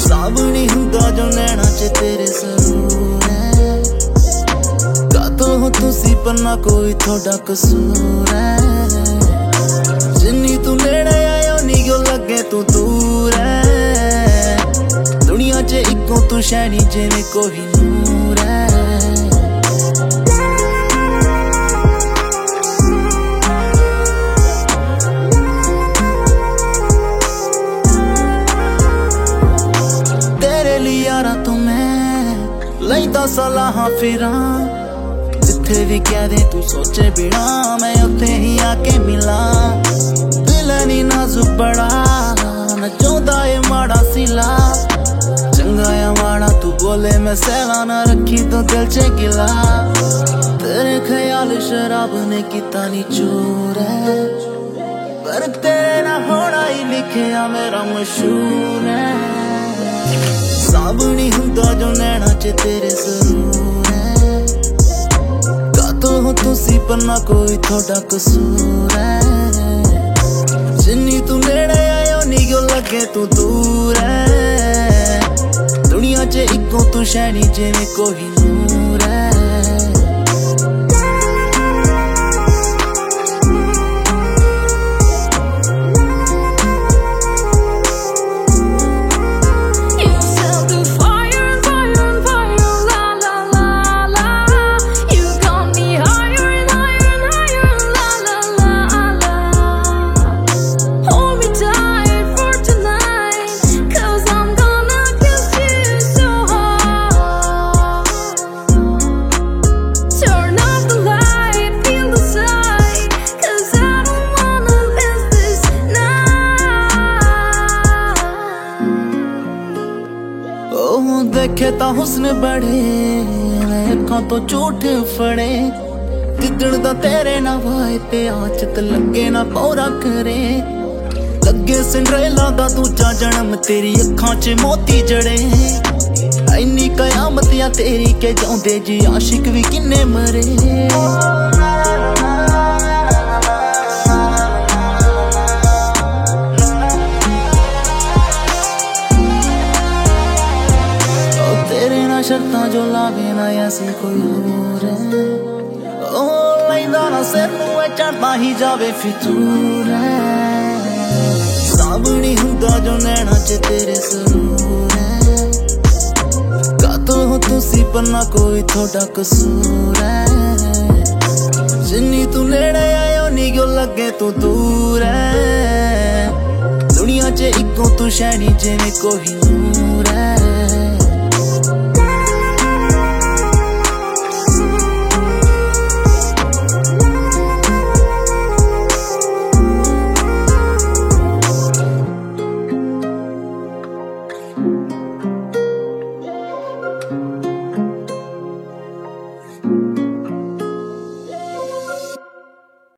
सावनी हुंदा जो नैना च तेरे सरूर है। कातल हो तुसी पर ना कोई थोड़ा कसूर है। जिन्नी तू नेड़े आयो नी क्यों लगे तू दूर है। दुनिया च इको तू शैनी जिवें कोई नूर है। यारा तू मैं लैंदा सलाहां फिरां। जिथे भी कह दे तू सोचे बिना मैं उत्थे ही आके मिलां। दिल नी नाजुक बड़ा न चाहता है माड़ा सिला। चंगा या माड़ा तू बोले मैं सहला ना रखी तो दिल च गिला। तेरे ख्याल शराब ने किता नी चूर है। पर तेरे ना होना ही लिखिया मेरा मशहूर है। सावनी हुंदा जो नैना च तेरे सरूर है। कातल हो तुसी पर ना कोई थोड़ा कसूर है। जिन्नी तू नेड़े आयो नी क्यों लगे तू दूर है। दुनिया च इको तू शैनी जिवें कोई नूर है। देखे ता हुस्न बड़े अखां तो झूठ फड़े। जिदण दा तेरे ना वाए ते आचत लगे ना पौरा करे। लगे सिंड्रेला दा दूजा जन्म तेरी अखां च मोती जड़े। इन्नी कयामत या तेरी के जांदे जी आशिक भी किन्ने मरे। शर्तां जो लावे ना ऐसी कोई होर है। ओ लैंदा ना सिर नूं चढ़दा ही जावे फितूर है। सावनी हुंदा जो नैना च तेरे सरूर है। कातल हो तुसी पर ना कोई थोड़ा कसूर है। जिन्नी तू नेड़े आयो नी क्यों लगे तू दूर है। दुनिया च इको तू शैनी जिवें कोई नूर है।